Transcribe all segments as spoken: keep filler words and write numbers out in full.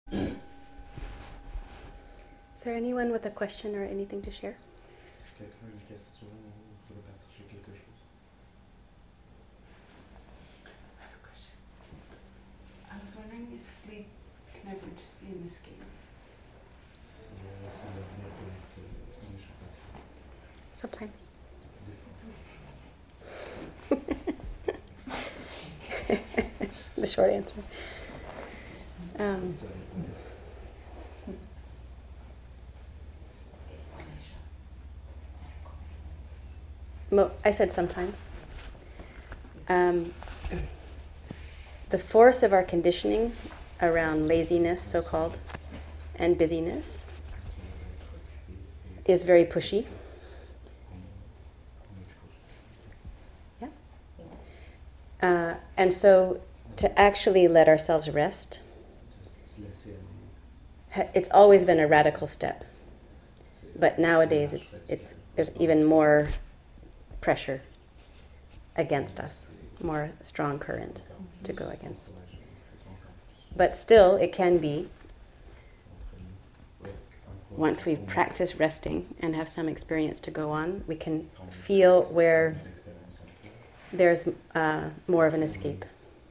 Is there anyone with a question or anything to share? Est-ce que quelqu'un a une question ou voudrait partager quelque chose? I have a question. I was wondering if sleep can ever just be an escape. Si euh, s'endormir peut être euh, un échappatoire. Sometimes. Des fois. The short answer. Um, Ça répond à ça. mo- I said sometimes. Um, the force of our conditioning around laziness, so-called, and busyness is very pushy. Yeah. Uh, and so to actually let ourselves rest, Se laisser aller. ha- it's always been a radical step. But nowadays it's it's there's even more pressure against us, more strong current to go against. But still, it can be, once we've practiced resting and have some experience to go on, we can feel where there's uh, more of an escape,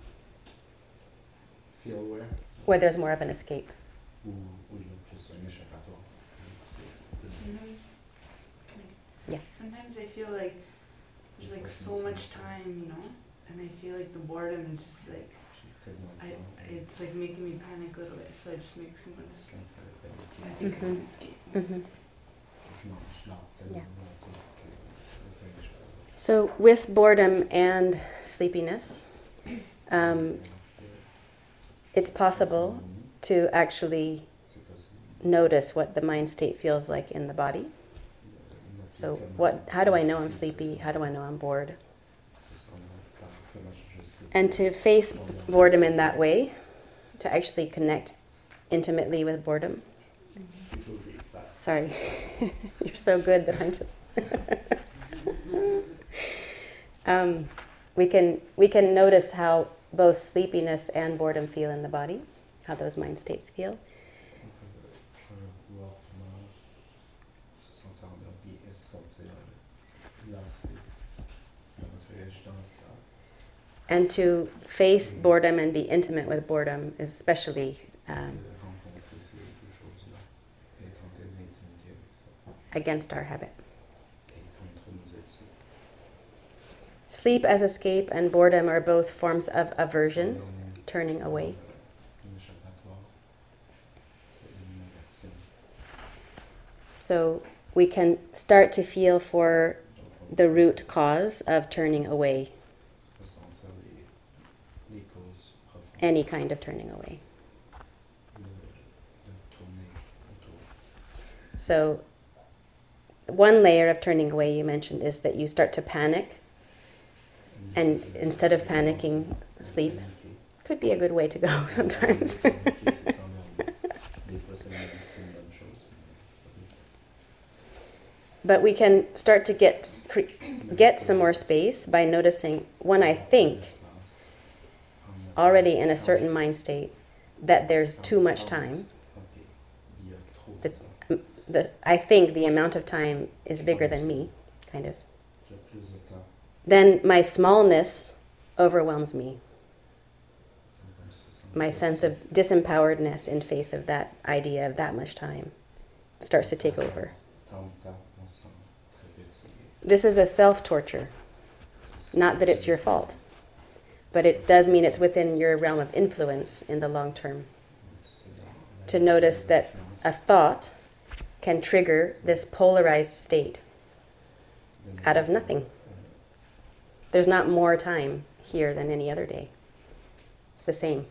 Feel where? where there's more of an escape. Ou ou il y a plus un échappatoire. C'est- c'est- Sometimes, can I, Yeah. sometimes I feel like there's like so much time, you know, and I feel like the boredom is just like, J'ai tellement de I, temps. it's like making me panic a little bit, so it just makes me want to Ça sleep. me fait paniquer. So I think it's an escape. Mm-hmm. Je m'en- je m'en tellement Yeah. longtemps que c'est un échappatoire. So with boredom and sleepiness, um, it's possible to actually C'est possible. notice what the mind state feels like in the body. So what? How do I know I'm sleepy? How do I know I'm bored? And to face boredom in that way, to actually connect intimately with boredom. Sorry, you're so good that I'm just. um, we can we can notice how both sleepiness and boredom feel in the body, how those mind states feel. Voir comment se sentir endormi et se sentir lassé. Comment ça réagit dans le corps. And to face boredom and be intimate with boredom is especially um, Rencontrer ces deux choses-là et être en telle intimité avec ça. against our habit. Et contre nos habitudes. Sleep as escape and boredom are both forms of aversion, S'endormir, turning away. un échappatoire, c'est une aversion. So we can start to feel for the root cause of turning away, Ressentir les, les causes profondes. any kind of turning away. Le, le tourner autour. So one layer of turning away you mentioned is that you start to panic, and instead of panicking, sleep. Could be a good way to go sometimes. But we can start to get get some more space by noticing when I think, already in a certain mind state, that there's too much time. The, the, I think the amount of time is bigger than me, kind of. Then my smallness overwhelms me. My sense of disempoweredness in face of that idea of that much time starts to take over. This is a self-torture. Not that it's your fault, but it does mean it's within your realm of influence in the long term. To notice that a thought can trigger this polarized state out of nothing. There's not more time here than any other day. It's the same.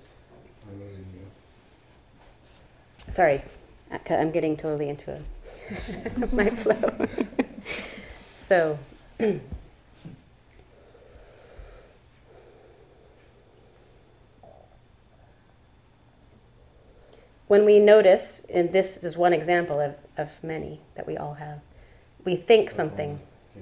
Sorry, I'm getting totally into a my flow. So, when we notice, and this is one example of, of many that we all have, we think something.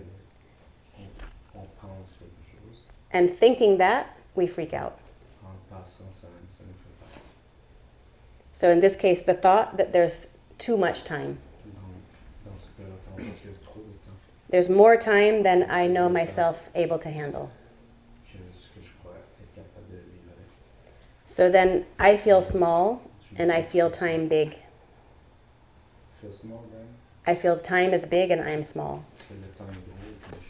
And thinking that, we freak out. So in this case, the thought that there's too much time. Dans, dans ce cas-là, quand on pense qu'il y a trop de temps, There's more time than I know myself able to handle. que ce que je crois être capable de vivre avec. So then I feel small and I feel time big. Feel small, right? I feel time is big and I am small. Et le temps est gros, et puis je-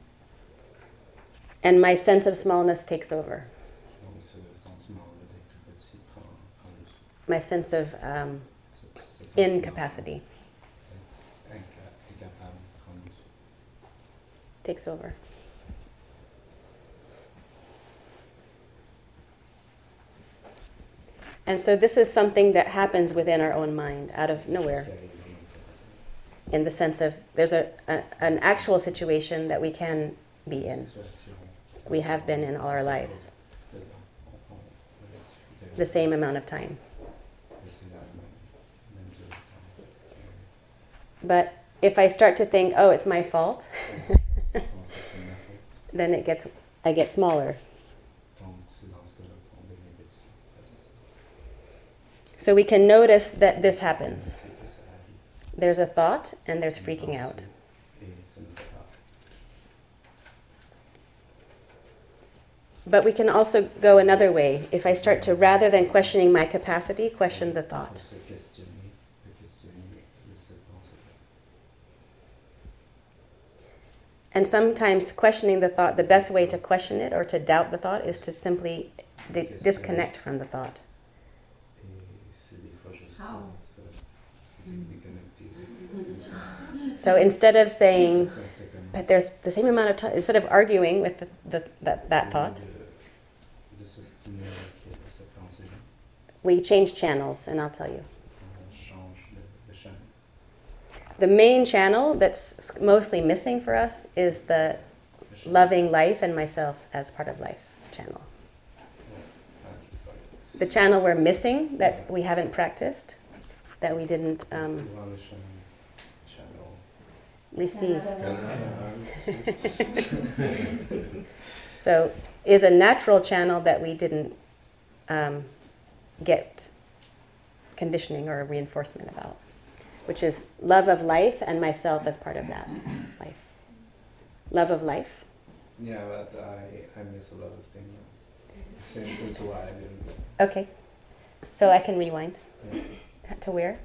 And my sense of smallness takes over. donc ce sentiment-là d'être tout petit prend, prend le dessus. My sense of um, Ce, ce sentiment incapacity d'être inca- incapable prend le dessus. takes over. And so this is something that happens within our own mind, out of nowhere, Ce qui arrive dans notre tête. in the sense of there's a, a an actual situation that we can be in. Situation We have been in all our lives, dedans. On- on- on a la difficulté the same amount of time. Et c'est la même, même durée de temps, en fait. But if I start to think, oh, it's my fault, Et si on pense que c'est ma faute, then it gets I get smaller. donc c'est dans ce cas-là qu'on devient petit face à ça. So we can notice that this happens. Et que ça arrive. There's a thought and there's freaking out. Et ça nous fait peur. But we can also go another way. If I start to, rather than questioning my capacity, question the thought. Pour se questionner, de questionner cette pensée. And sometimes questioning the thought, the best way to question it or to doubt the thought is to simply di- disconnect from the thought. Et c'est des fois juste How? ça, ça, déconnecter. So instead of saying, Ça, c'était comme- but there's the same amount of time, instead of arguing with the, the, that, that thought, De, de s'ostiner avec cette pensée-là. we change channels, and I'll tell you. On change de, de chaîne. The main channel that's mostly missing for us is the De chaîne. loving life and myself as part of life channel. Ouais. Ah, ok, ouais. The channel we're missing that we haven't practiced, that we didn't um, Voir le chaîne. Channel. receive. Canal. So is a natural channel that we didn't um, get conditioning or reinforcement about, which is love of life and myself as part of that life. Love of life. Yeah, but I, I miss a lot of things since, since a while. I didn't. Okay. So I can rewind Yeah. to where?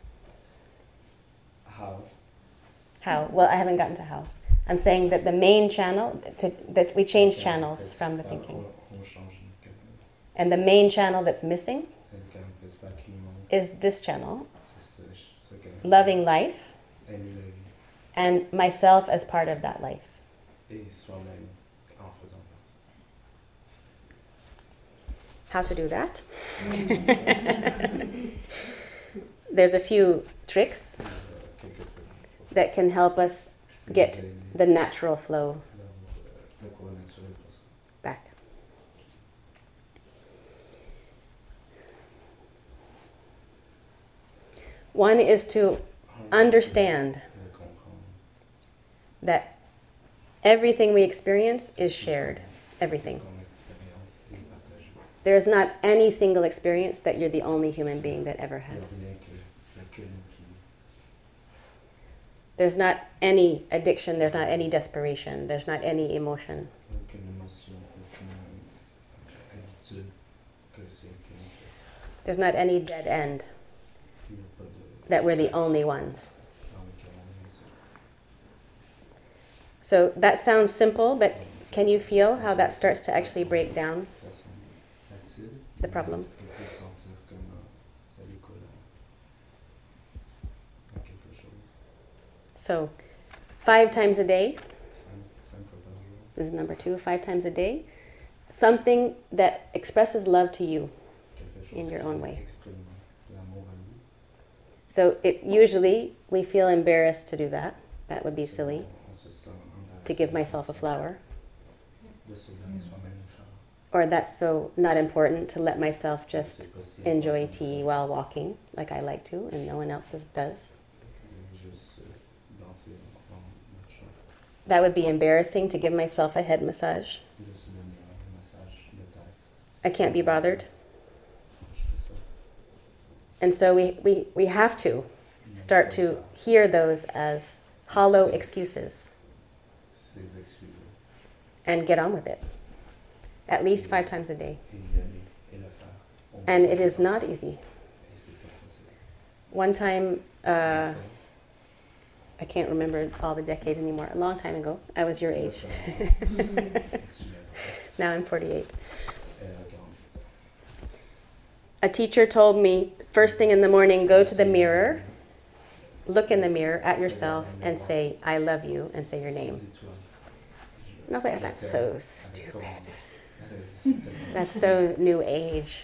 How? How? Well, I haven't gotten to how. I'm saying that the main channel, to, that we change Okay, channels parce- from the ah, thinking. On, on change le canal. And the main channel that's missing Et le canal fait pas climat. is this channel, C'est ce, ce canal. loving life Aimer la vie. and myself as part of that life. Et soi-même en faisant partie. How to do that? There's a few tricks Euh, quelques trucs. that can help us get the natural flow Le courant naturel pour ça. back. One is to understand Le comprendre. that everything we experience is shared. Everything. Parce qu'on expérience et partage. There is not any single experience that you're the only human being that ever Il had. n'y a rien que, il y a que nous qui. There's not any addiction, there's not any desperation, there's not any emotion. Aucune émotion, aucune euh, habitude que c'est que nous. There's not any dead end Il n'y a pas de. that we're the only ones. Dans lequel on est seul. So that sounds simple, but can you feel how that starts to actually break down? Ça semble facile. The problem. Est-ce que tu peux sentir comme euh, ça découle en quelque chose? So five times a day, Cinq, cinq fois par jour. this is number two, five times a day, something that expresses love to you. Quelque chose In your qui own way. exprime l'amour à nous. So it usually we feel embarrassed to do that. That would be silly. On se sent embarrassé To give de myself a faire ça, flower. de se donner soi-même une fleur. Or that's so not important to let myself just C'est pas si enjoy important que tea ça. while walking like I like to and no one else is- does. De juste euh, danser en marchant. That would be embarrassing to give myself a head massage. De se donner un massage de tête. I can't be bothered. Je fais ça. And so we, we, we have to start to hear those as hollow excuses Ces excuses. and get on with it. At least five times a day. Et y aller et le faire. Au And moins it is une fois. not easy. Et c'est pas facile. One time, uh, Une fois, I can't remember all the decades anymore, a long time ago, I was your age. c'est super. Now I'm forty-eight. Elle a quarante-huit ans. A teacher told me, first thing in the morning, go to the mirror, look in the mirror at yourself and say, I love you, and say your name. Dis-toi, je- And I was like, je that's t'aime so avec stupid. ton nom. Elle a dit, c'est tellement- That's so new age.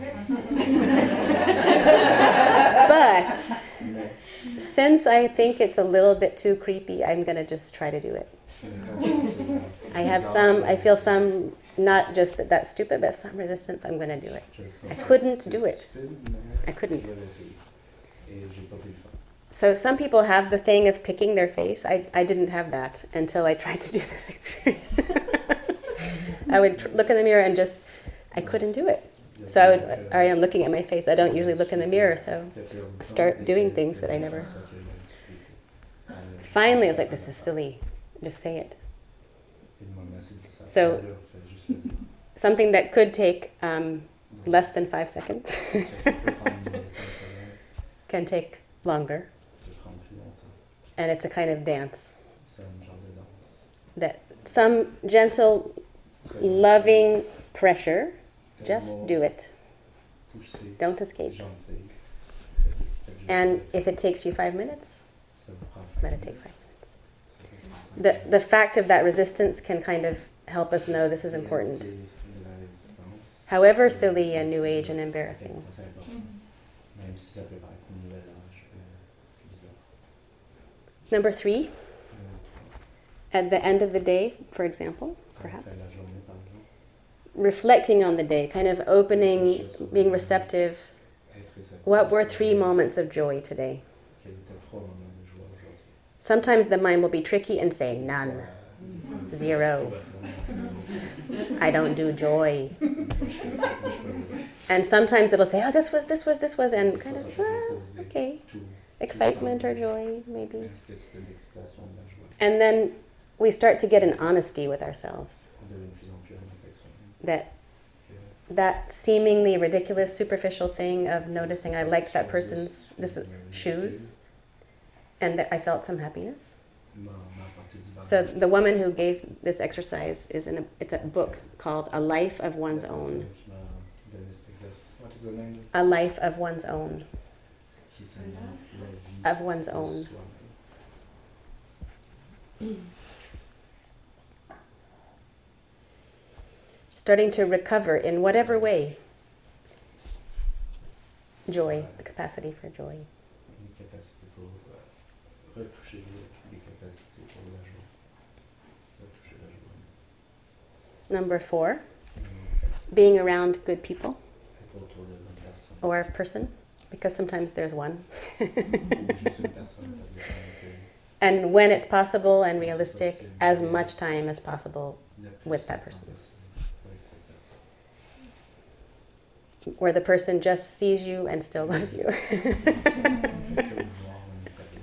But Mais- since I think it's a little bit too creepy, I'm going to just try to do it. mais quand je pense à- I have bizarre, some, I feel c'est- some, not just that that's stupid, but some resistance, I'm going to do it. je sens I que couldn't c'est do it. stupide, mais I couldn't. je vais essayer. Et j'ai pas pu le faire. So some people have the thing of picking their face. I, I didn't have that until I tried to do this experience. I would tr- look in the mirror and just, I couldn't do it. Il y a So I would, quelqu'un que- I am looking at my face. I don't usually look in the mirror, so qui a perdu du temps start et doing que things c'était that I never- ça que j'ai difficulté. Elle- finally I was like, this is silly. Just say it. Il m'a assez dit ça. So- Elle a fait juste le dire. Something that could take um, less than five seconds Ça peut prendre cinq secondes, can take longer. peut prendre plus longtemps. And it's a kind of dance C'est un genre de danse. that some gentle, Très loving pressure, tellement just do it. poussé, Don't escape. gentil. Faites- faites juste And le if faire. it takes you five minutes, Ça vous prend cinq let it minutes. take five minutes. Ça vous prend cinq The, minutes. the fact of that resistance can kind of help us know this is important. Réalité de la résistance. However silly and new age and embarrassing. C'est important. Même si ça peut paraître un nouvel âge euh, bizarre. Number three, Euh, at the end of the day, for example, à la fin de perhaps, la journée, par exemple, reflecting on the day, kind of opening, being receptive. être réceptif What were sur three moments of joy today? quels étaient trois moments de joie aujourd'hui. Sometimes the mind will be tricky and say none. Soit, euh, Zero. probablement, I don't do joy. moi, je fais- moi, je peux le- And sometimes it'll say, oh, this was, this was, this was, and Des kind fois, of, ça peut ah, composer okay. tout. Excitement or joy, maybe. Est-ce que c'était de l'excitation ou de la joie? And then we start to get an honesty with ourselves. On devient de plus en plus honnête avec soi-même. That Que that seemingly ridiculous, superficial thing of noticing I liked that person's this shoes, and that I felt some happiness. m'a- m'a apporté du bonheur. So the woman who gave this exercise is in a, it's a book called A Life of One's La Own. personne qui m'a donné cet exercice. What is the name? A Life of One's Own. Qui s'appelle La vie Of one's de own. soi-même. Starting to recover in whatever way joy, the capacity for joy. Une capacité pour euh, retoucher des capacités pour la joie. Retoucher la joie. Number four, Donc, being around good people être autour de bonnes personnes. or a person, because sometimes there's one. Ou juste une personne, parce que And when it's possible and realistic, as much time as possible with that person. Avec cette personne. where the person just sees you and still loves you. Ça ne fait que vous voir dans une famille.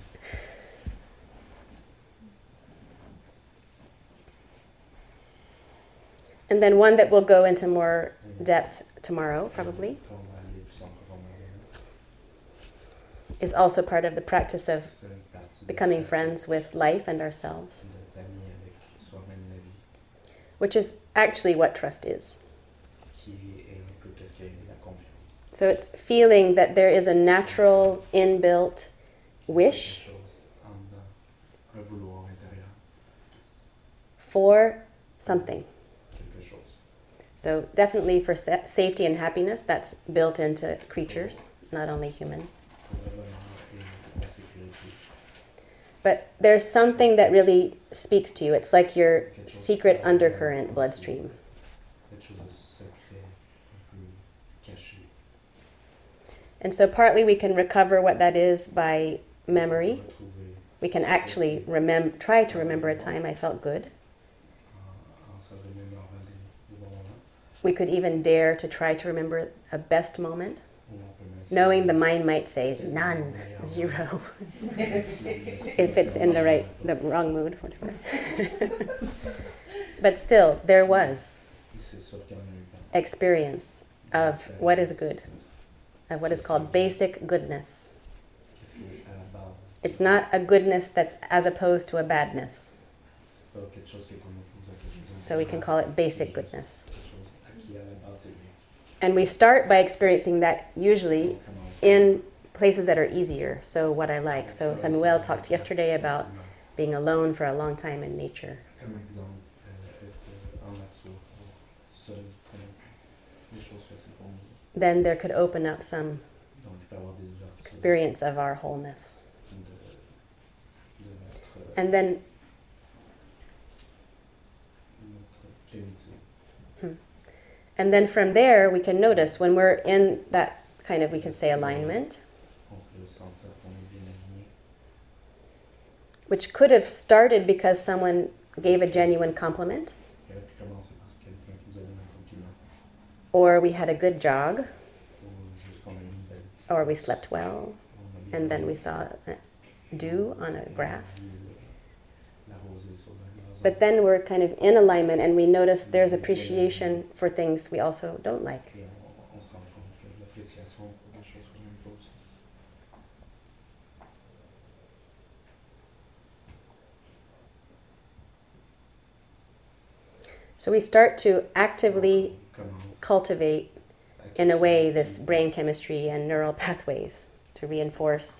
And then one that will go into more depth tomorrow, probably, Quand on va aller plus en profondeur, is also part of the practice of c'est une partie de becoming la friends with life and ourselves, d'être ami avec soi-même la vie, which is actually what trust is. qui est un peu qu'est-ce qu'est la confiance. So it's feeling that there is a natural, inbuilt wish Quelque chose en dedans, un vouloir intérieur, for something. quelque chose. So definitely for sa- safety and happiness, that's built into creatures, not only human. Pour le bonheur et la sécurité. But there's something that really speaks to you. It's like your secret undercurrent bloodstream. Quelque chose de secret, un peu caché. And so partly we can recover what that is by memory. Retrouver We can actually remember, try to remember a time I felt good. en, en se remémorant des, des bons moments. We could even dare to try to remember a best moment. Ou on peut même Knowing, the mind might say none, zero, if it's in the right, the wrong mood, whatever. But still, there was experience of what is good, of what is called basic goodness. It's not a goodness that's as opposed to a badness. So we can call it basic goodness. And we start by experiencing that usually in places that are easier. So what I like. So Samuel talked yesterday about being alone for a long time in nature. Then there could open up some experience of our wholeness. And then hmm. And then from there we can notice when we're in that kind of, we can say, alignment, which could have started because someone gave a genuine compliment, or we had a good jog, or we slept well, and then we saw dew on a grass. But then we're kind of in alignment and we notice there's appreciation for things we also don't like. So we start to actively cultivate, in a way, this brain chemistry and neural pathways to reinforce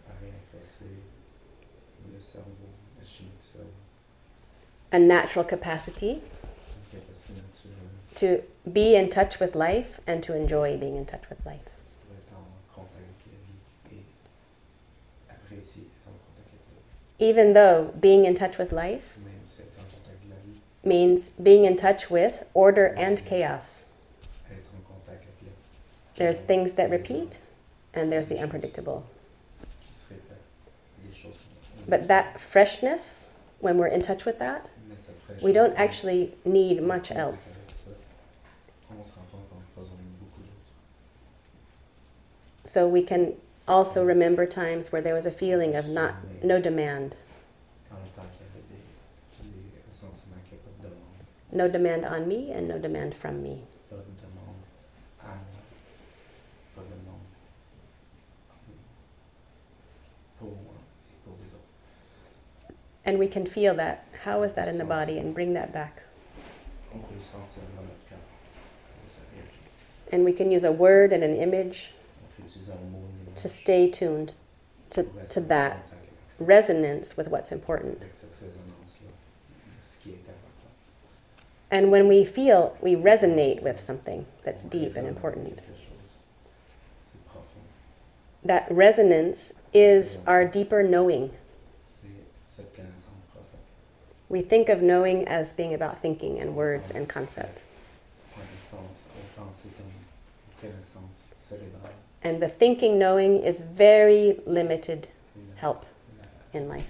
a natural capacity to be in touch with life and to enjoy being in touch with life. Even though being in touch with life means being in touch with order and chaos. There's things that repeat, and there's the unpredictable. But that freshness, when we're in touch with that, we don't actually need much else. So we can also remember times where there was a feeling of not no demand. No demand on me and no demand from me. And we can feel that. How is that in the body? And bring that back. And we can use a word and an image to stay tuned to, to that resonance with what's important. And when we feel we resonate with something that's deep and important, that resonance is our deeper knowing. We think of knowing as being about thinking and words and concept. And the thinking knowing is very limited help in life.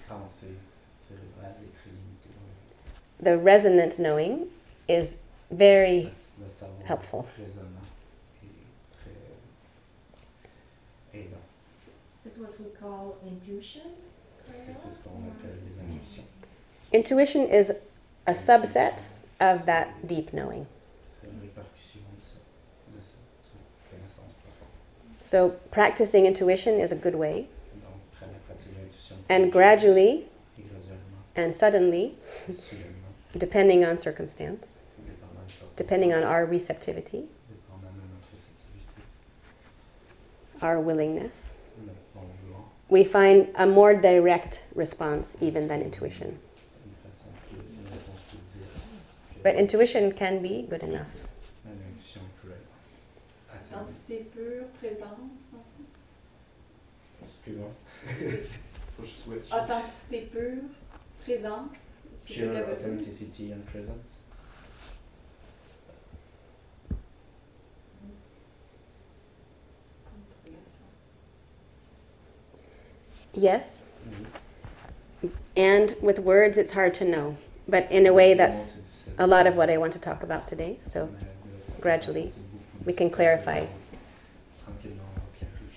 The resonant knowing is very helpful. Is what we call intuition? Intuition is a subset of that deep knowing. So practicing intuition is a good way. And gradually and suddenly, depending on circumstance, depending on our receptivity, our willingness, we find a more direct response even than intuition. But intuition can be good enough. Identité pure, présence, non? Excuse-moi. Faut que je switch. Authenticité pure, présence. Pure authenticity and presence. Yes. Mm-hmm. And with words, it's hard to know. But in a way, that's a lot of what I want to talk about today. So gradually, we can clarify.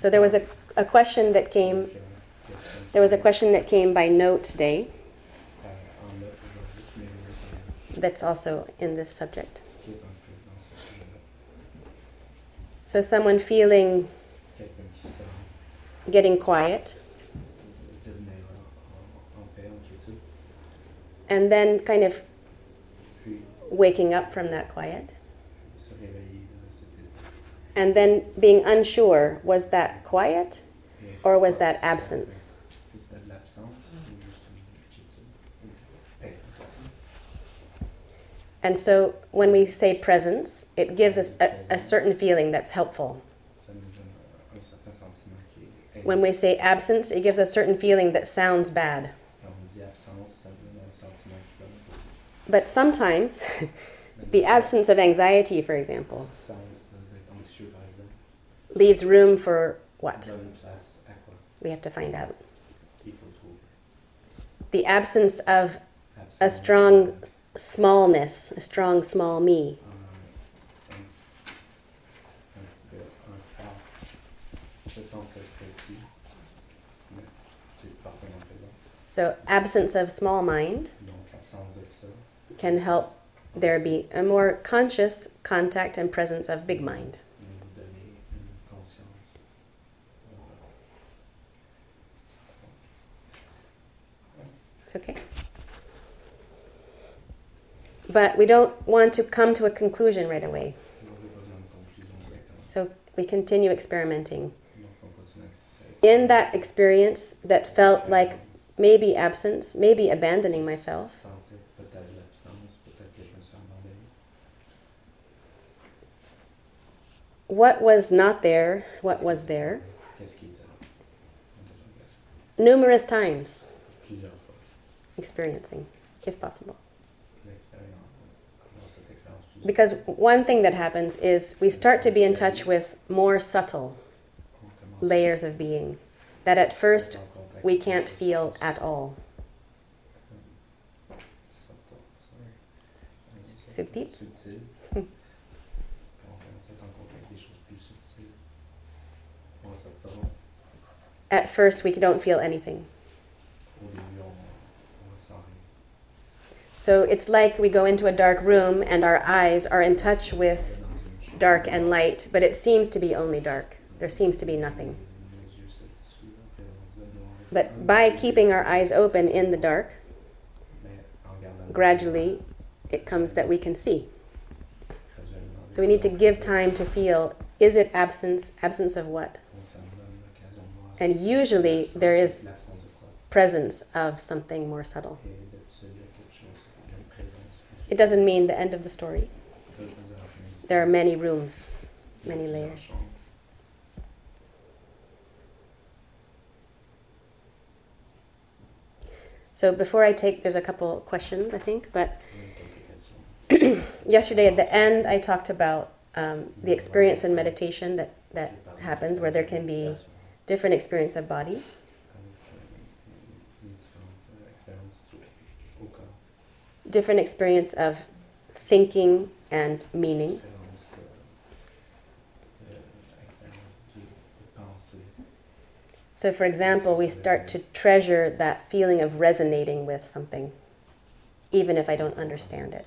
So there was a, a question that came, Donc, euh, question there was a qui- question that came by note today euh, en note aujourd'hui qui m'est venue par- that's also in this subject. qui est un peu dans ce sujet-là. So someone feeling Quelqu'un qui se sent getting quiet de- devenir en, en, en paix, en quiétude, and then kind of puis waking up from that quiet se réveiller de cet état. and then being unsure, was that quiet Et or was that si c'était- absence? Si c'était de l'absence ou juste une quiétude, une paix. And so when we say presence, it gives us a, a certain feeling that's helpful. Ça nous donne un, un certain sentiment qui est When we say absence, it gives a certain feeling that sounds bad. Quand on dit absence, ça donne un sentiment qui donne But sometimes Mais the des fois, absence of anxiety, for example, l'absence d'être anxieux, par exemple, leaves room for what? donne place à quoi? We have to find out. Il faut trouver. The absence of Absence, a strong euh, smallness, a strong small me. un, un, un, un fort, se sentir petit, mais c'est fortement présent. So absence of small mind Donc, l'absence de ça can help there be a more conscious contact and presence of big mind. nous donner une conscience. It's okay. But we don't want to come to a conclusion right away. On ne veut pas donner une conclusion directement. So we continue experimenting. Donc, on continue avec cette In that experience that felt like maybe absence, maybe abandoning myself, sentais peut-être l'absence, peut-être que je me suis abandonné. what was not there, what was there, Qu'est-ce qui était là? Interrogation. numerous times Plusieurs fois. experiencing, if possible. L'expérience, dans cette expérience plusieurs Because fois. one thing that happens is we start to be in touch with more subtle On commence layers of being that at à first être en contact we avec can't des feel choses, at all. euh, subtle, sorry. Euh, Subtil. Subtil. Quand on commence à être en contact avec des choses plus subtiles, on s'obtient. At first we don't feel anything. Au début, on, on ressent rien. So it's like we go into a dark room and our eyes are in touch with On est dans une chambre dark and light, but it seems to be only dark. There seems to be nothing. Nos yeux s'habituent à la présence de noir et But blanc. by keeping our eyes open in the dark, Mais en gardant gradually it comes that we can see. graduellement, So we need to give time to feel, is it absence? Absence of what? on s'en donne l'occasion de voir And si usually l'absence- there is l'absence de quoi. presence of something more subtle. Et d'habitude, il y a quelque chose, il y a une présence plus It doesn't mean the end of the story. Ça veut pas dire la fin de l'histoire. There are many rooms, Il y a many plusieurs layers. chambres. So before I take, there's a couple questions, I think, but Il y a quelques questions. yesterday at the end I talked about um, the experience in meditation that, that J'ai parlé de happens where there can be l'expérience different experience of body, avec, euh, les différentes euh, expériences du- au corps. different experience of thinking and meaning. Expérience, euh, de- expérience du- de pensée. So for example, we start to treasure that feeling of resonating with something, even if I don't understand it. Ça,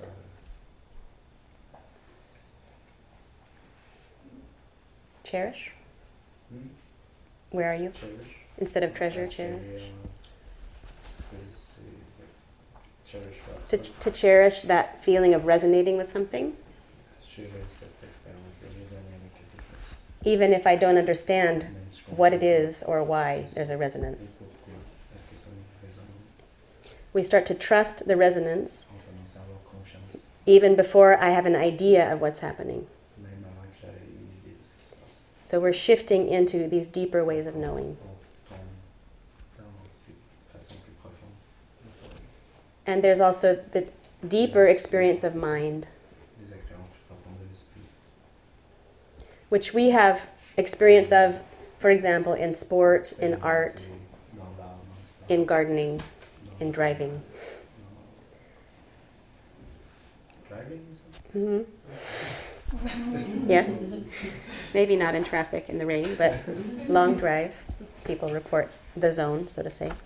Cherish? hmm, Where are you? cherish. Instead of treasure, Chérir, cherish. c'est- c'est- ex- cherish what? To, to cherish that feeling of resonating with something, Chérir cette expérience de résonner avec quelque chose. even if I don't understand Même si je what comprends it pas is or why et there's a resonance. pourquoi est-ce que ça me résonne. We start to trust the resonance On commence à avoir confiance, even before I have an idea of what's happening. même avant que j'aie une idée de ce qui se passe. So we're shifting into these deeper ways of knowing. On tombe dans ces façons plus profondes. de voir And there's also the deeper experience of mind, Des expériences plus profondes de l'esprit. which we have experience of, for example, in sport, in art, Dans l'art, dans le sport, in gardening, dans- in driving. dans- Driving, ça? hmm Yes? Maybe not in traffic in the rain, but long drive, people report the zone, so to say.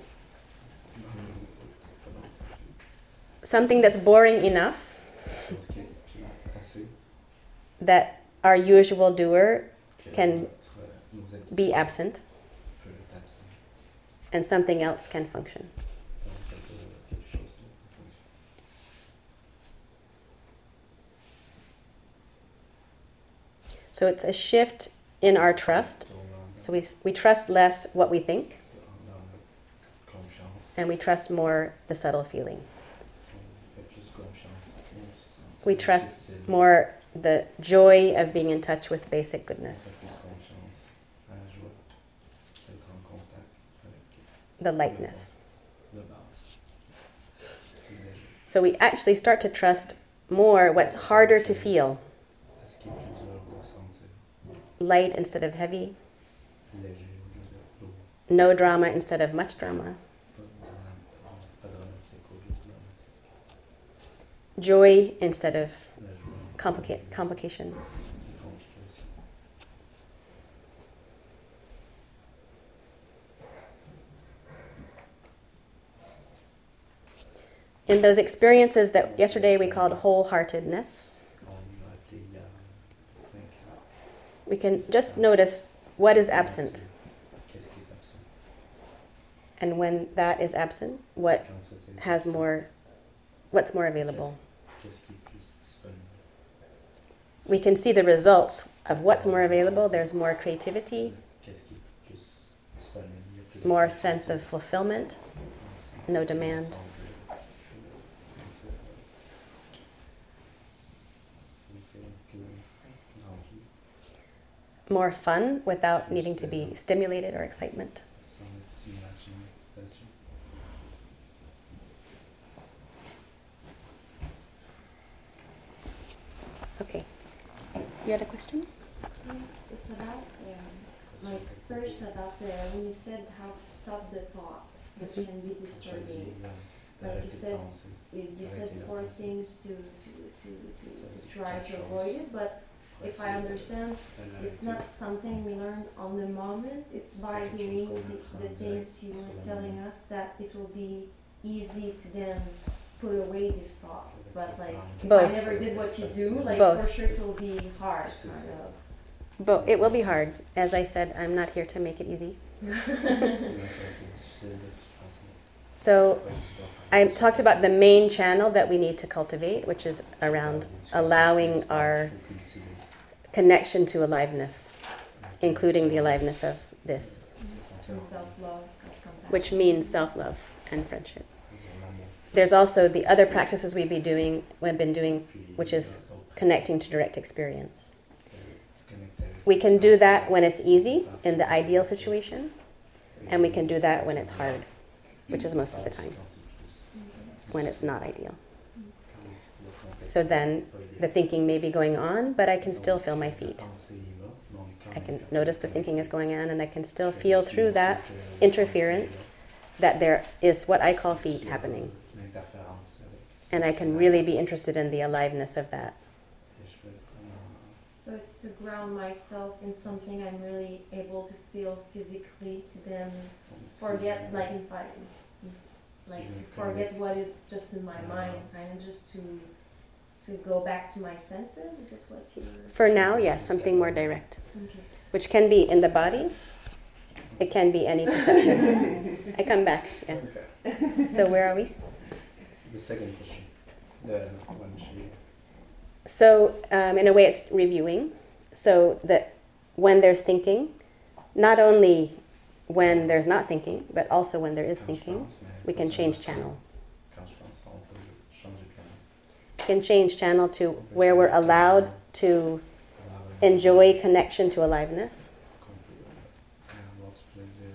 Something that's boring enough Chose qui est, qui est assez, that our usual doer que Can notre, nos habitudes be absent peuvent être absents. and something else can function. Donc, quelque, quelque chose d'autre peut fonctionner. So it's a shift in our trust. Dans la- So we, we trust less what we think, dans la confiance, and we trust more the subtle feeling. on fait plus confiance aux sentiments We trust subtils. more the joy of being in touch with basic On goodness, fait plus confiance à la joie d'être en contact avec the lightness. la base. Ce qui est léger. So we actually start to trust more what's harder to feel, À ce qui est plus dur à ressentir. light instead of heavy, Léger au lieu de lourd. no drama instead of much drama, Pas de drame- pas dramatique au lieu de dramatique. joy instead of La joie. complica- complication. Les complications. In those experiences that yesterday we called wholeheartedness, On l'a appelé hier plein cœur. we can just notice what is absent. Qu'est-ce qui est absent? And when that is absent, what Quand c'était has absent, more, what's more available? Qu'est-ce qui est plus disponible? We can see the results of what's more available. There's more creativity, Qu'est-ce qui est plus disponible? Il y a plus de more possibilités. sense of fulfillment, no demand. more fun without needing to be stimulated or excitement. Sans stimulation, excitation. Okay. You had a question? Yes, it's about, um, like, first about the, when you said how to stop the thought, which Mhm. can be Choisir disturbing. euh, Like d'arrêter you de said, penser. You, you said Arrêter de four penser. things to, to, to, to, Choisir to try quatre to choses. avoid it, but Faut if I essayer de- understand, de it's l'arrêter. not something we learn on the moment, it's by quelque chose doing qu'on the, apprend the direct things you sur were le telling moment. us that it will be easy to then put away this thought. Avec But le like, temps. if Both. I never did what you do, Facile. like Both. for sure it will be hard, C'est kind ça. of. But it will be hard. As I said, I'm not here to make it easy. Mais ça a été difficile de toute façon. So Ouais, tu dois faire I ça. talked about the main channel that we need to cultivate, which is around allowing our Faut cultiver. connection to aliveness, including the aliveness of this, C'est And sentir self-love, self-compassion. which means self-love and friendship. dire l'amour. There's also the other practices we've been doing, we've been doing, Puis, which is euh, d'autres connecting to direct experience. pratiques, connecter avec We can do that l'expérience. when it's easy, in the Faire ideal ça, situation, c'est- and we can do that when it's hard, which is most of the time, Quand c'est plus when it's not ideal. quand le contexte So then, est pas idéal. the thinking may be going on, but I can still feel my La feet. pensée y va, mais on est quand I même can capable notice de the thinking is connecter. going on, and I can still Je feel vérifie through that que la interference that there is what I call feet happening. L'interférence avec ce And I qui can est really là. be interested in the aliveness of that. Et je peux être vraiment- So it's to ground myself in something I'm really able to feel physically, to then donc, si forget, je- like if I, si like je to me forget what is just in my Yeah. mind, kind of just to to go back to my senses. Is it what you're? For now, yes, something more direct, Okay. which can be in the body. It can be any perception. I come back, yeah. Okay. So where are we? The second question. The one she So um, in a way, it's reviewing. So that when there's thinking, not only when there's not thinking, but also when there is quand je thinking, pense, mais we pas can seulement change quand- channel. Quand je pense, on peut changer de canal. We can change channel to where we're allowed to enjoy connection to aliveness, Qu'on peut euh, avoir du plaisir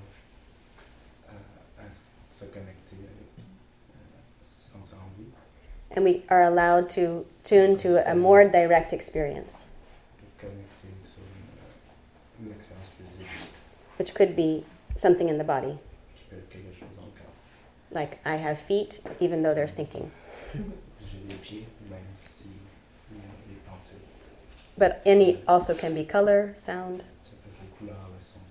à, à se connecter avec, euh, se sentir en vie, and we are allowed to tune to a more direct experience, et connecter sur une, une expérience plus directe, which could be something in the body, qui peut être quelque chose dans le corps. like I have feet, even though there's thinking. J'ai des pieds, même si il y a des pensées. But any also can be color, sound. Ça peut être les couleurs, le son.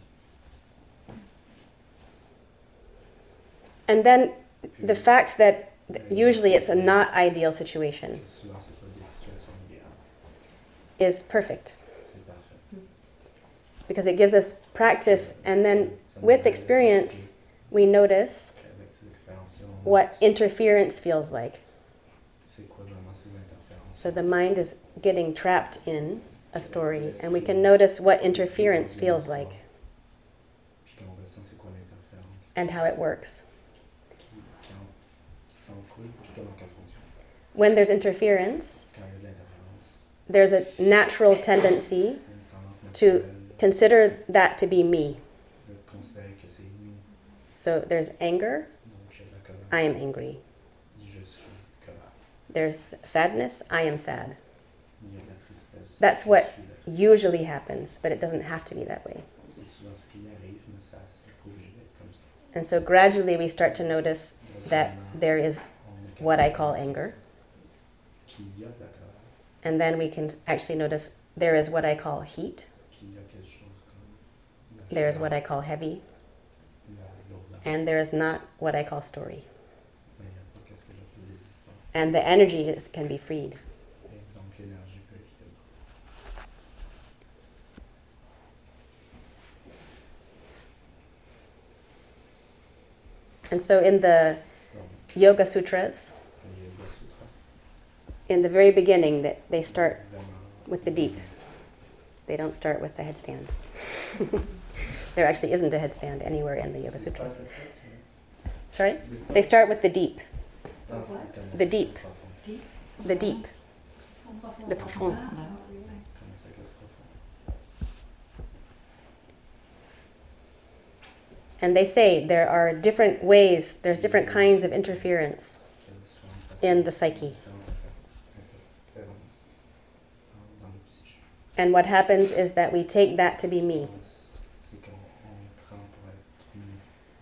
And then Puis, the fact that usually it's a not ideal situation souvent, c'est pas des situations idéales. is perfect C'est parfait. because it gives us practice, and then Ça nous with aide à experience, pratiquer. we notice Puis avec ces expériences, on what interference feels like. c'est quoi vraiment ces interférences. So the mind is getting trapped in a story, and we can notice what interference feels like Puis quand on ressent c'est quoi l'interférence. and how it works. Qui- Quand ça en coule, puis comment qu'elle fonctionne. When there's interference, Quand il y a de l'interférence, there's a natural tendency il y a une tendance to naturelle consider that to be me. de considérer que c'est nous. So there's anger, Donc il y a de la colère. I am angry. Je suis colère. There's sadness, I am sad. Il y a de la tristesse. That's Je what suis la tristesse. usually happens, but it doesn't have to be that way. C'est souvent ce qui arrive, mais ça c'est pas obligé d'être comme ça. And so gradually we start to notice that there is On est what I capable call de anger, qu'il y a de la colère, and then we can actually notice there is what I call heat, qu'il y a quelque chose comme la there is what I chaleur, call heavy, la lourdeur, and there is not what I call story. mais il n'y a pas qu'est-ce que j'appelle des histoires. And the energy is, can be freed. Et donc l'énergie peut être libre. And so in the Donc, Yoga Sutras, le Yoga Sutra, in the very beginning, that they start vraiment, with the deep. They don't start with the headstand. There actually isn't a headstand anywhere in the Yoga Ils startent Sutras. avec ça, tu vois. Sorry? Ils They start with the deep, Ah, What? ils commencent The avec le deep. profond. the deep, le profond. Ils commencent avec le profond. And they say there are different ways, there's different kinds of interference Il y a différentes façons, in the psyche. différentes inter- interférences dans- dans le psyché. And what happens is that we take that to be me. C'est qu'on on prend pour être nous.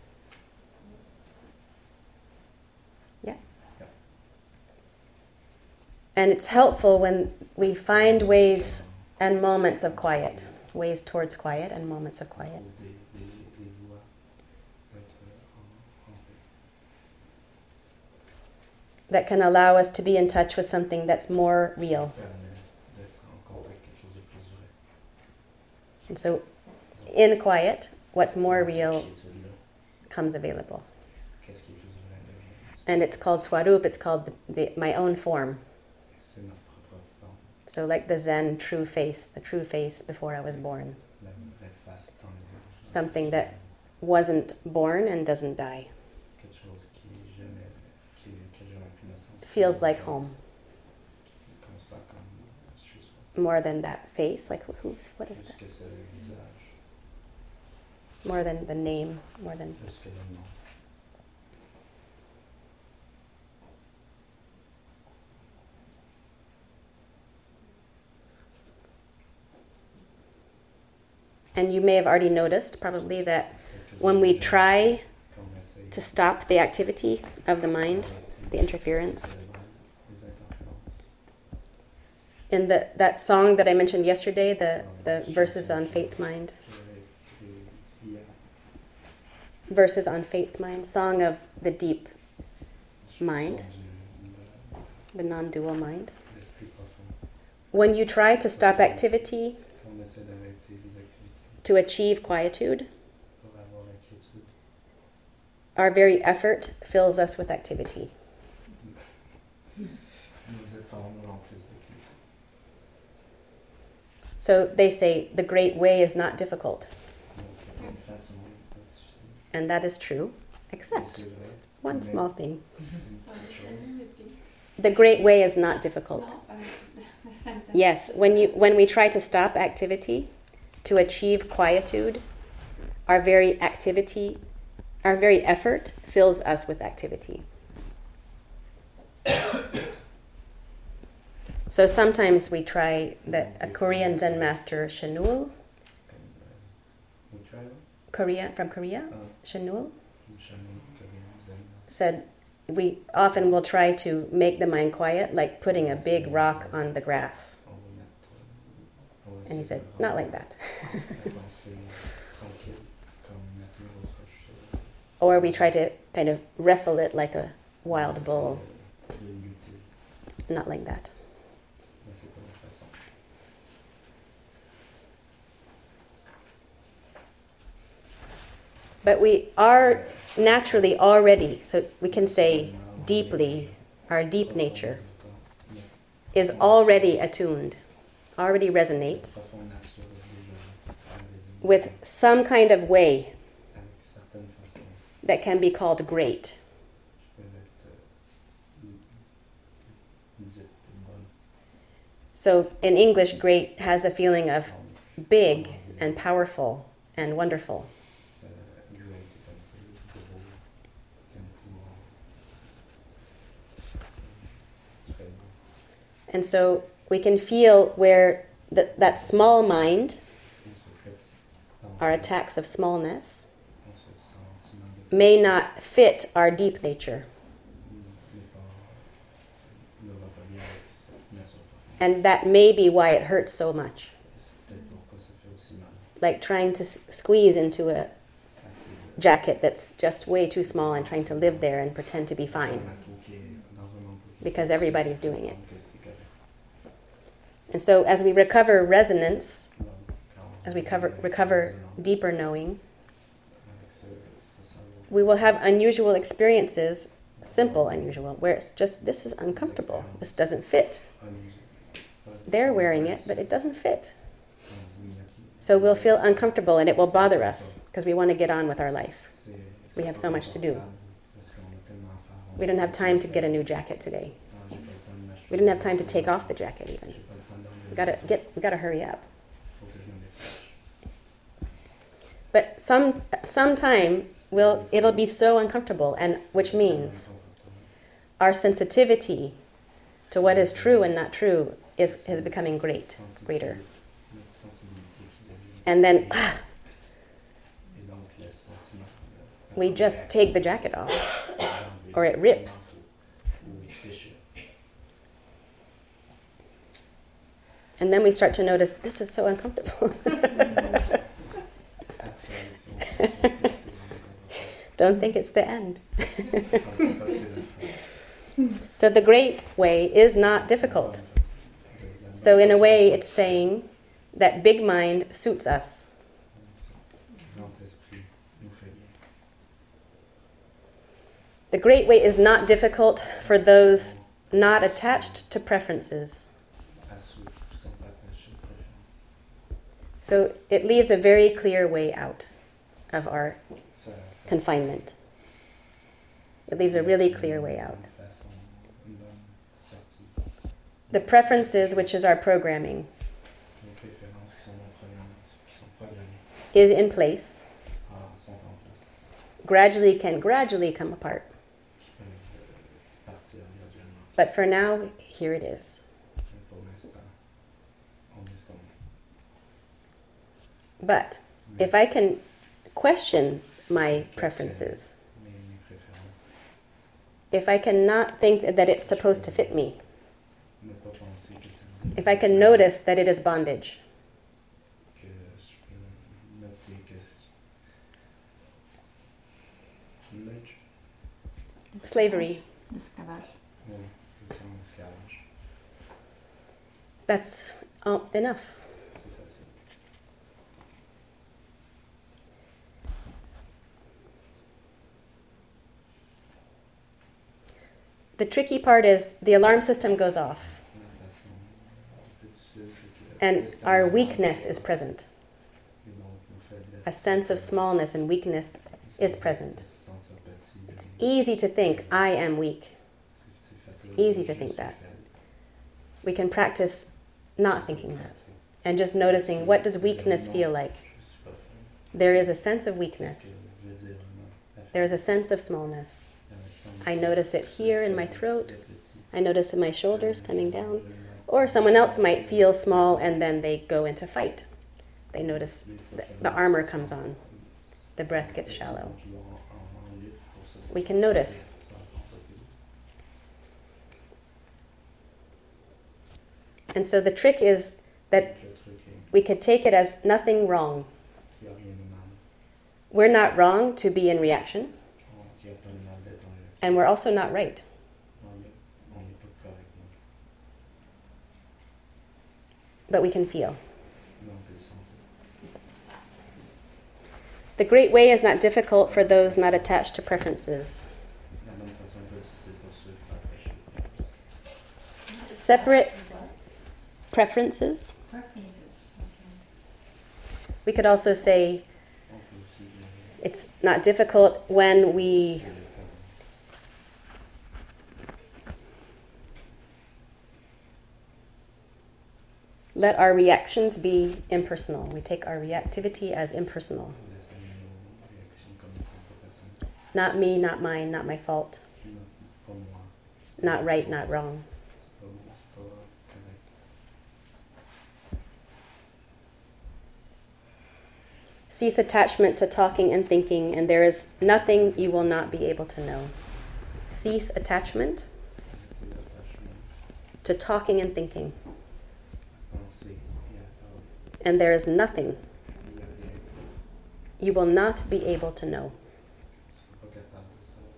And it's helpful when we find ways and moments of quiet, ways towards quiet and moments of quiet. Trouve des, des, des voies pour être en, en paix. That can allow us to be in touch with something that's more real. Permet d'être en contact avec quelque chose de plus vrai. And so, in quiet, what's more Dans cette real quiétude-là, comes available. qu'est-ce qui est plus vrai devient And it's called Swarup, it's called the, the, my own form. C'est notre propre forme, So, like the Zen true face, the true face before I was born. la vraie face dans les autres. Something that Wasn't born and doesn't die. Quelque chose qui est jamais, qui est, qui a jamais plus naissance. Feels like home. Qu'on sent comme chez soi. More than that face, like who, who what is Plus that? que c'est le visage, More than the name, more than. plus que le nom. And you may have already noticed, probably, that Peut-être que when j'ai we déjà- try quand on essaye to stop the activity of the mind, the interference, les interférences. in the that song that I mentioned yesterday, the, the verses on faith mind, J'avais écrit hier, verses on faith mind, song of the deep mind, chanson du- the non-dual mind. de l'esprit profond. When you try to stop activity Quand on essaie d'arrêter les activités to achieve quietude, pour avoir la quiétude, our very effort fills us with activity. nos efforts nous remplissent d'activités. So they say the great way is not difficult, Donc, il y a une façon pas difficile. and that is true, Et except c'est vrai, one mais small thing. une petite chose. The great way is not difficult. No, uh, the sentence. Yes, when you when we try to stop activity to achieve quietude, our very activity, our very effort fills us with activity. So sometimes we try the a Korean Zen master Shanul, Comme, euh, we try, Korea from Korea, uh, Shanul une chaîne coréenne, zen, said we often will try to make the mind quiet like putting a big rock on the grass. on va mettre, euh, And he said, not like that. Or we try to kind of wrestle it like a wild bull. Not like that. But we are naturally already, so we can say deeply, our deep nature is already attuned, already resonates with some kind of way that can be called great. So in English, great has the feeling of big and powerful and wonderful. And so we can feel where the, that small mind, our attacks of smallness, may not fit our deep nature. And that may be why it hurts so much. Like trying to s- squeeze into a jacket that's just way too small and trying to live there and pretend to be fine. Because everybody's doing it. And so as we recover resonance, as we cover, recover deeper knowing, we will have unusual experiences, simple unusual, where it's just, this is uncomfortable. This doesn't fit. They're wearing it, but it doesn't fit. So we'll feel uncomfortable and it will bother us because we want to get on with our life. We have so much to do. We don't have time to get a new jacket today. We didn't have time to take off the jacket even. We gotta get. We gotta hurry up. But some sometime will it'll be so uncomfortable, and which means our sensitivity to what is true and not true is is becoming great, greater. And then ah, we just take the jacket off, or it rips. And then we start to notice, this is so uncomfortable. Don't think it's the end. So the great way is not difficult. So in a way, it's saying that big mind suits us. The great way is not difficult for those not attached to preferences. So it leaves a very clear way out of our confinement. It leaves a really clear way out. The preferences, which is our programming, is in place, gradually can gradually come apart. But for now, here it is. But if I can question my preferences, if I cannot think that it's supposed to fit me, if I can notice that it is bondage, slavery, that's uh, enough. The tricky part is the alarm system goes off and our weakness is present. A sense of smallness and weakness is present. It's easy to think, I am weak. It's easy to think that. We can practice not thinking that and just noticing, what does weakness feel like? There is a sense of weakness. There is a sense of smallness. I notice it here in my throat. I notice in my shoulders coming down. Or someone else might feel small and then they go into fight. They notice the, the armor comes on. The breath gets shallow. We can notice. And so the trick is that we could take it as nothing wrong. Il n'y a rien de mal. We're not wrong to be in reaction, Il n'y a pas de mal d'être en réaction. and we're also not right. On n'est on n'est pas correct non plus. But we can feel. Mais on peut le sentir. The Great Way is not difficult for those not attached to preferences. La bonne façon est pas difficile pour ceux qui sont attachés. Separate preferences. Preferences. Okay. We could also say On peut aussi dire it's not difficult when we c'est le cas. let our reactions be impersonal. We take our reactivity as impersonal. On laisse aller nos réactions comme étant pas personnelles. Not me, not mine, not my fault. Non, pas moi. C'est pas Not mon right, faute. not wrong. C'est pas bon, c'est pas correct. Cease attachment to talking and thinking, and there is nothing you will not be able to know. Cease attachment Arrêtez d'attachement, to talking and thinking, penser et à parler. and there is nothing Il n'y a rien. you will not be able to know. Tu ne seras pas capable de savoir.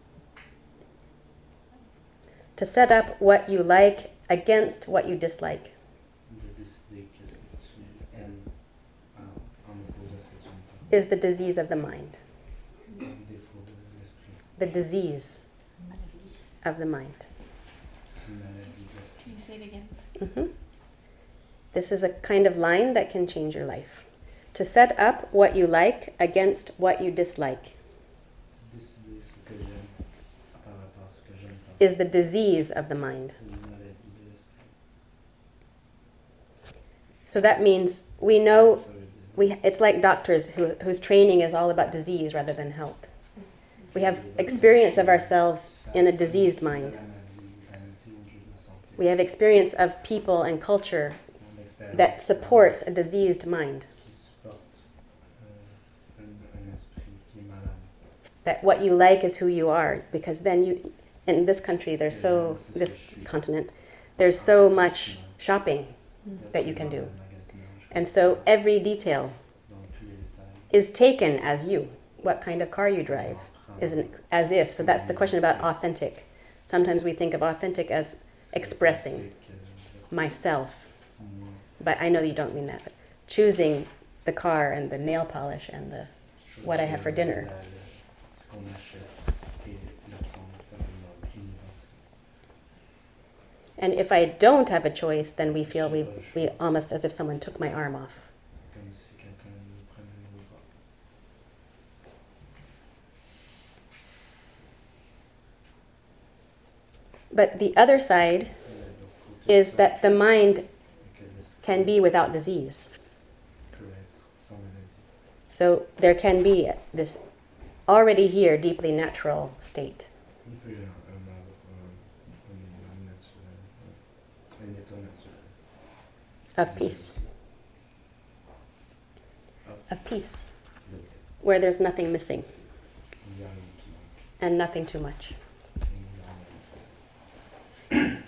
To set up what you like against what you dislike. De décider qu'est-ce que tu aimes en, en opposant à ce que tu n'aimes pas. Is the disease of the mind, Le défaut de l'esprit. the disease of the mind. Une maladie de l'esprit. Can you say it again? Mhm. This is a kind of line that can change your life. To set up what you like against what you dislike Décider ce que j'aime par rapport à ce que j'aime pas. is the disease of the mind. C'est une maladie de l'esprit. So that means we know Ça veut dire we, it's like doctors who, whose training is all about disease rather than health. We have experience of ourselves in a diseased mind. La maladie, la maladie au jeu de la santé. We have experience of people and culture On expérience that supports a diseased mind. qui supporte euh, un, un esprit qui est malade. That what you like is who you are, because then you, in this country, there's so, this continent, there's so much shopping that you can do. And so every detail Dans tous les détails, is taken as you. What kind of car you drive is an as if. So that's the question about authentic. Sometimes we think of authentic as expressing myself, but I know you don't mean that. But choosing the car and the nail polish and the what I have for dinner. Ce qu'on achète et le prendre comme une univers. And if I don't have a choice, then we feel we we almost as if someone took my arm off. Comme si quelqu'un nous prenait le bras. But the other side Et de l'autre côté, is that the mind que l'esprit can be without disease. peut être sans maladie. So there can be this already here deeply natural state. Il peut y avoir un, un, un, un naturel, un, un état naturel. Of peace, Of of peace, de paix. where there's nothing missing Il y a rien qui manque. and nothing too much. Et il y a rien.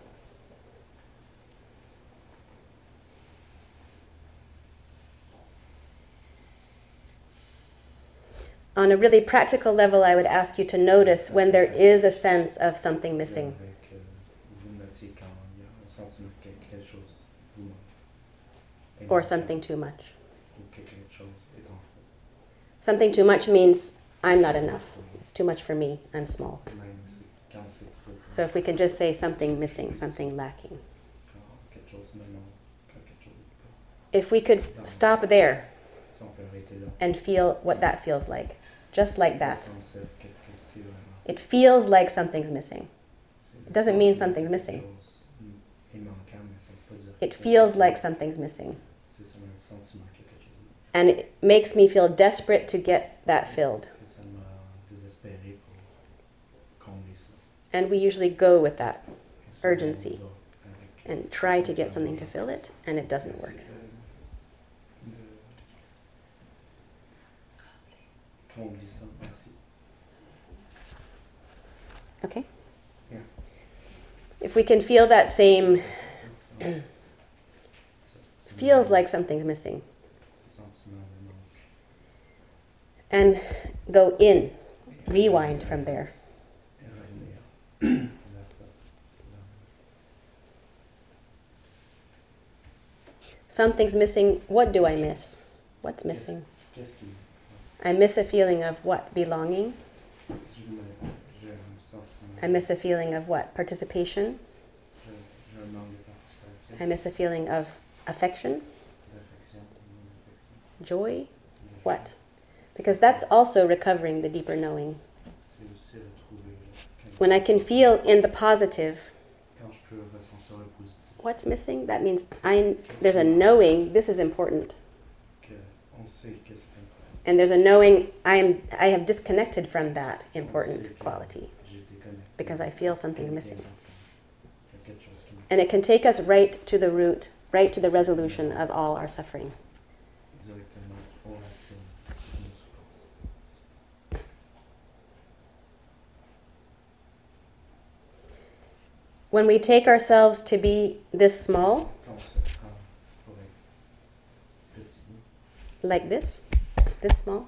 On a really practical level, I would ask you to notice when there is a sense of something missing. Avec, euh, vous notiez quand il y a un sentiment que quelque chose vous manque. Et Or manque, something too much. Ou que quelque chose est en trop. Something too much means I'm not enough. It's too much for me. I'm small. Même c'est- quand c'est trop. So if we could just say something missing, something lacking. Quand quelque chose me manque, quand quelque chose est pas. If we could stop there Si on peut arrêter là. and feel what that feels like, just like that. Sentir qu'est-ce que c'est vraiment. It feels like something's missing. C'est It le doesn't mean sentiment something's que missing. quelque chose est manquant, mais ça veut pas dire It que feels quelque like chose- something's missing. C'est seulement le sentiment que quelque chose est- And it makes me feel desperate to get that filled. Et ça m'a désespéré pour combler ça. And we usually go with that Et souvent, urgency on va avec and try to get ce something to sentiment fill it, and it doesn't d'urgence. work. C'est de- de combler ça, merci. Okay? Yeah. If we can feel that same Ça- ça- ça- ça- feels like something's missing. Ce sentiment de manque. And go in, rewind from there. Et revenir vers ça. Something's missing. What do I miss? What's missing? Qu'est-ce qui... I miss a feeling of what? Belonging. Je me- J'ai un sentiment... I miss a feeling of what? Participation. J'ai j'ai un manque de participation, I miss a feeling of affection, d'affection, non-affection. joy. What? Because that's also recovering the deeper knowing. C'est aussi retrouver... quelque When I chose- can feel in the positive Quand je peux ressentir le positif, what's missing, that means I, there's a knowing this is important. qu'on sait que c'est important. And there's a knowing I am I have disconnected from that On sait important que quality. j'ai déconnecté. Because I feel something Quelque missing. important. Il y a quelque chose qui me- And it can take us right to the root, right to the resolution of all our suffering. directement au racine de nos souffrances. When we take ourselves to be this small, Quand on se prend pour être petit, like this, this small,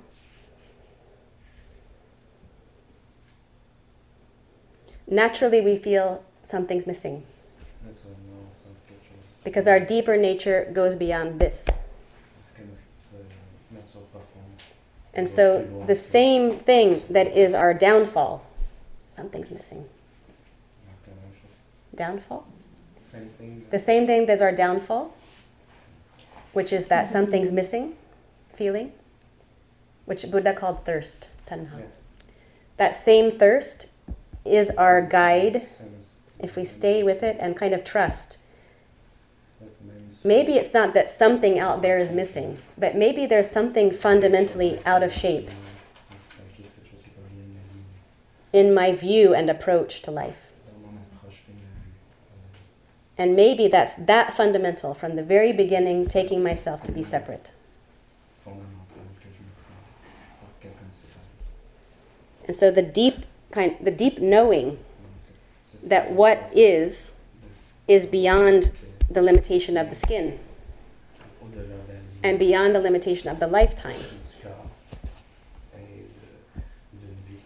naturally we feel something's missing. naturellement, on sent quelque chose. Because our deeper nature goes beyond this. Parce que notre euh, nature profonde. And so the same thing that is our downfall, something's missing. Donc, la même chose. Downfall? Same thing. The same thing as our downfall, which is that something's missing feeling, which Buddha called thirst, tanha. Yeah. That same thirst is our C'est- guide c'est- if we stay with it and kind of trust. c'est même si- Maybe it's not that something out there is missing, but maybe there's something fundamentally out of shape C'est peut-être juste quelque chose qui peut bien m'aligner in my view and approach to life. dans mon approche et ma vue. And maybe that's that fundamental from the very beginning, taking myself to be separate. Fondamental que je me prends pour quelqu'un de séparé. And so the deep kind, the deep knowing Donc, c'est- c'est- that c'est- what is is c'est beyond que the limitation of the skin au-delà de la vie and beyond the limitation of the lifetime du corps et de- d'une vie.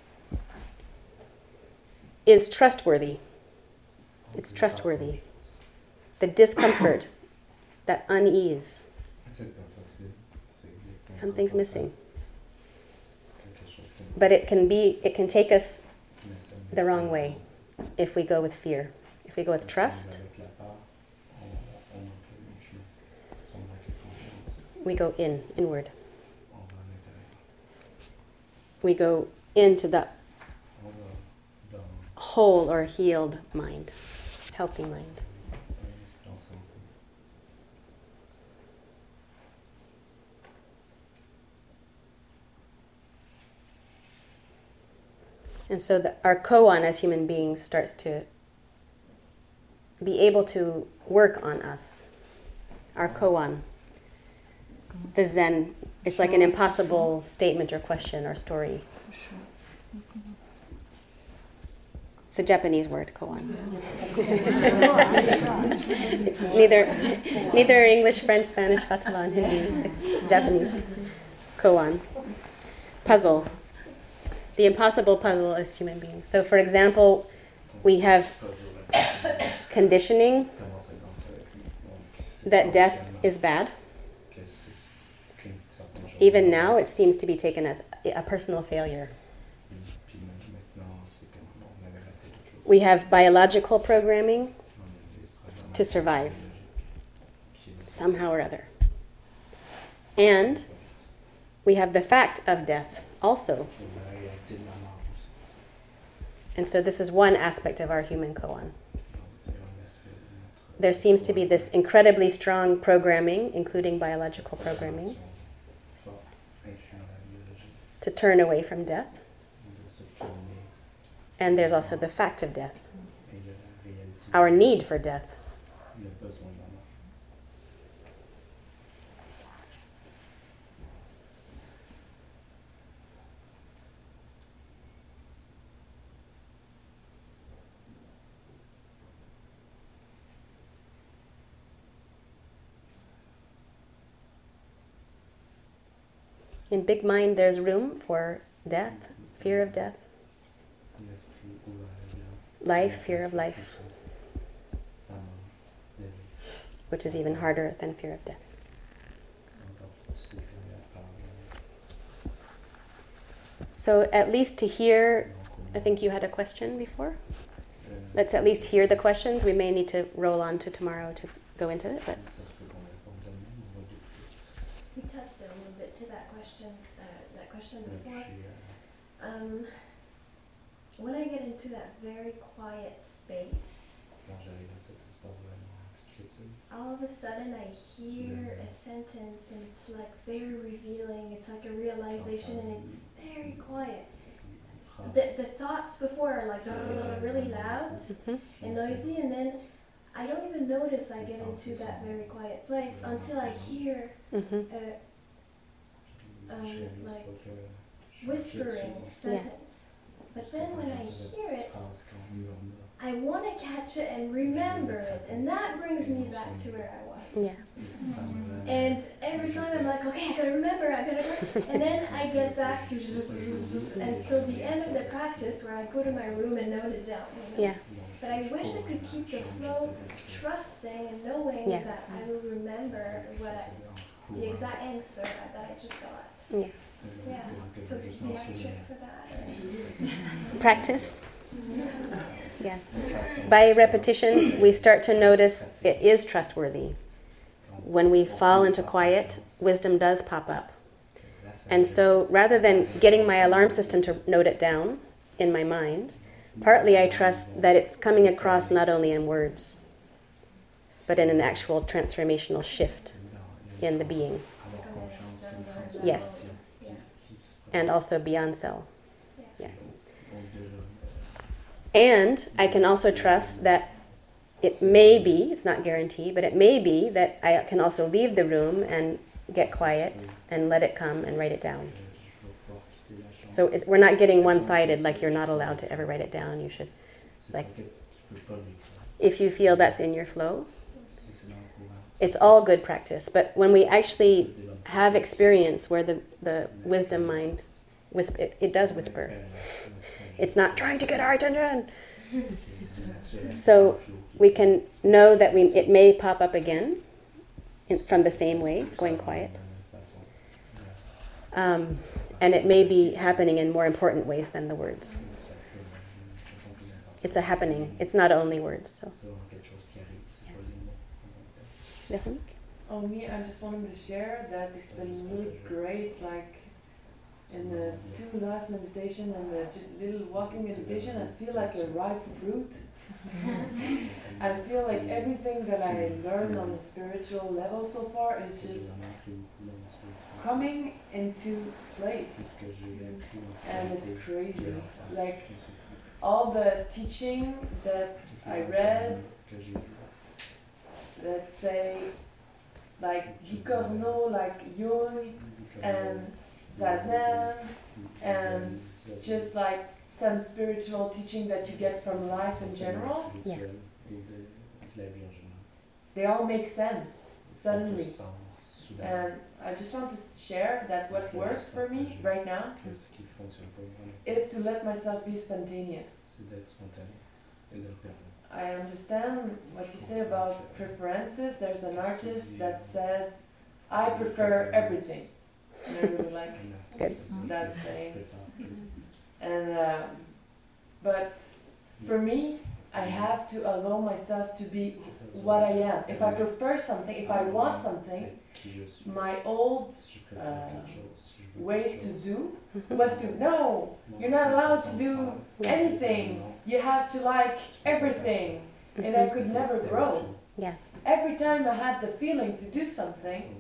is trustworthy. It's On peut trustworthy. faire The discomfort, that unease, confiance. C'est pas facile. C'est exactement something's important. missing. Quelque chose qui But it can be, it can take us me semble the wrong way if we go with fear. If we go with trust, Avec la peur, on, on manque le chemin. Si on manque la confiance, we go in, inward. on va à l'intérieur. We go into the On va dans whole or healed mind, healthy mind. un esprit en santé. And so the, our koan as human beings starts to be able to work on us. Our koan. The Zen, it's like an impossible statement or question or story. It's a Japanese word, koan. It's neither, neither English, French, Spanish, Catalan, Hindi. It's Japanese. Koan. Puzzle. The impossible puzzle as human beings. So, for example, we have Pas toujours la conditioning commence à danser avec lui. Donc, c'est that death potentiellement is bad. que c'est- qu'une certaine chose Even dans now, la it seems to be taken as a personal failure. vie. Puis maintenant, c'est comme on avait raté quelque chose. We have biological programming On a des programmes to survive. qui est- somehow or other. And we have the fact of death also. qui est la réalité de la mort aussi. And so this is one aspect of our human koan. Donc, c'est un aspect de notre- There seems to be this incredibly strong programming, including biological programming, Forte, incluant la biologie, to turn away from death. de se tourner And there's also the fact of death, et de la réalité, our need for death. le besoin de la mort. In big mind, there's room for death, fear of death, L'esprit ouvert à la vie. life, fear of life, La mort, la vie. which is even harder than fear of death. Encore plus difficile à parler. So at least to hear, I Donc, think you had a question before. euh, Let's at least hear the questions. We may need to roll on to tomorrow to go into it, but Ça se peut qu'on réponde demain, on va débuter. We touched a little bit to that question, uh, that question On va before. toucher, euh, Um, when I get into that very quiet space, quand j'arrive à cet espace vraiment d'écriture, all of a sudden I hear a sentence and it's like very revealing. It's like a realization and it's very quiet. une The, phrase. the thoughts before are like really loud mhm, and noisy, and then I don't even notice I get into that very quiet place until I hear mhm, a um, Je réalise like pas que je suis whispering là-dessus. sentence. But Parce que then quand when I j'entends cette hear petite it, phrase, quand on murmure, I want to catch it and remember it, and that brings me back to where I was. yeah, et si ça me ramène- And every time I'm like, okay, I gotta remember, I gotta remember. And then I get back to until the end of the practice where I go to my room and note it down. You know? yeah, But I wish I could keep the flow, trusting and knowing Yeah. that I will remember what I, the exact answer that I just got. yeah. Yeah. So do you have a trick for that? Or? Practice. Yeah. By repetition, we start to notice it is trustworthy. When we fall into quiet, wisdom does pop up. And so rather than getting my alarm system to note it down in my mind, partly I trust that it's coming across not only in words, but in an actual transformational shift in the being. Yes. And also beyond cell. Yeah. And I can also trust that it may be, it's not guaranteed, but it may be that I can also leave the room and get quiet and let it come and write it down. So it's, we're not getting one-sided, like you're not allowed to ever write it down. You should, like, if you feel that's in your flow, it's all good practice. But when we actually have experience where the, the wisdom mind, whisper, it, it does whisper. It's not trying to get our attention. So we can know that we it may pop up again in, from the same way, going quiet. Um, and it may be happening in more important ways than the words. It's a happening. It's not only words. So. Definitely. Oh, me, I just wanted to share that it's been really great, like in the two last meditation and the j- little walking meditation, I feel like a ripe fruit. I feel like everything that I learned on the spiritual level so far is just coming into place. And it's crazy. Like all the teaching that I read, let's say, like Guy Corneau, like Jung and Zazen, and just like some spiritual teaching that you get from life in general, Yeah. they all make sense suddenly. And I just want to share that what works for me right now is to let myself be spontaneous. I understand what you say about preferences. There's an artist that said, I prefer everything. And I really like Good. that saying. And um, but for me, I have to allow myself to be what I am. If I prefer something, if I want something, my old uh, way to do was to, no, you're not allowed to do anything. You have to like everything. And I could never grow. Yeah. Every time I had the feeling to do something,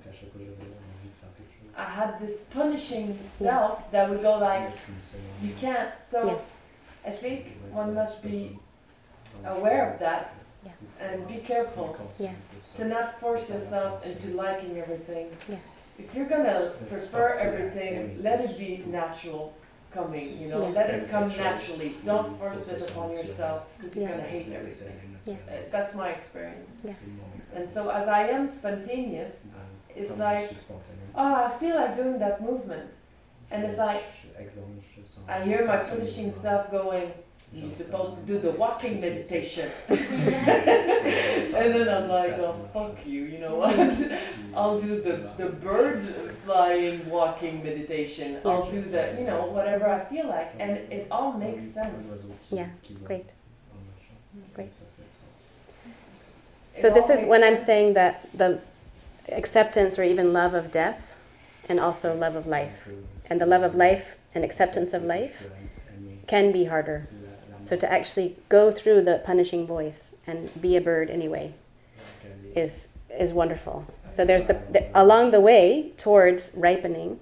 I had this punishing self that would go like, you can't. So Yeah. I think one must be aware of that Yeah. and be careful Yeah. to not force yourself into liking everything. Yeah. If you're gonna prefer everything, let it be natural coming, you know, Yeah. let it come naturally. Don't force it upon yourself because you're Yeah. gonna hate everything. Yeah. Uh, that's my experience. Yeah. And so as I am spontaneous, it's like, oh, I feel like doing that movement. And it's like, I hear my punishing self going, you're supposed to do the walking meditation. And then I'm like, oh, fuck you, you know what? I'll do the, the bird flying walking meditation. I'll do the, you know, whatever I feel like. And it all makes sense. Yeah, great. Great. It So this all is makes when I'm sense. saying that the acceptance or even love of death and also love of life. And the love of life and acceptance of life can be harder. So to actually go through the punishing voice and be a bird anyway is is wonderful. So there's the, the along the way towards ripening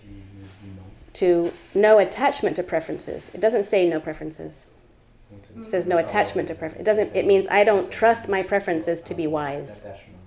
to no attachment to preferences. It doesn't say no preferences. It says no attachment to preference. It doesn't. It means I don't trust my preferences to be wise.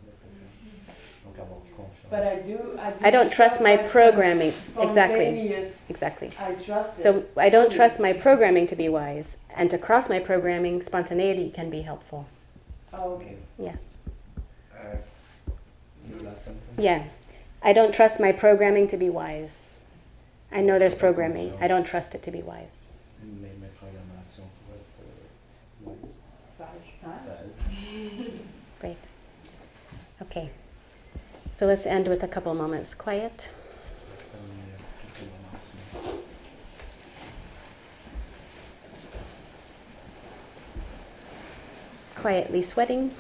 But I do. I, do I don't trust my programming. Exactly. spontaneous- Exactly. I trust it. So I don't trust my programming to be wise, and to cross my programming, spontaneity can be helpful. Oh, okay. Yeah. Uh, the last sentence. Yeah. I don't trust my programming to be wise. I know there's programming. I don't trust it to be wise. Mais mes programmations pour être euh, wise. Sage. Sage. Great. Okay. So let's end with a couple moments quiet. Terminer quelques moments en silence. Quietly sweating.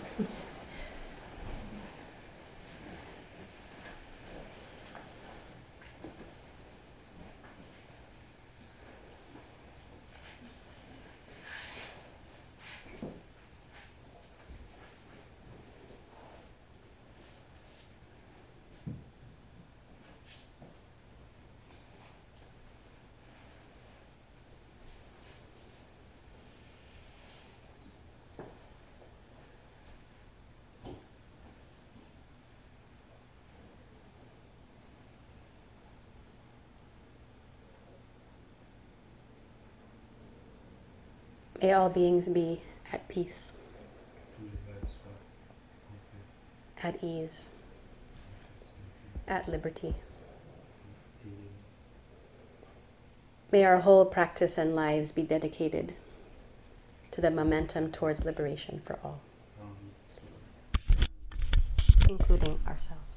May all beings be at peace, Tous les êtres soient en paix, at ease, en facilité at liberty. et libre. May our whole practice and lives be dedicated to the momentum towards liberation for all, Envie, including ourselves.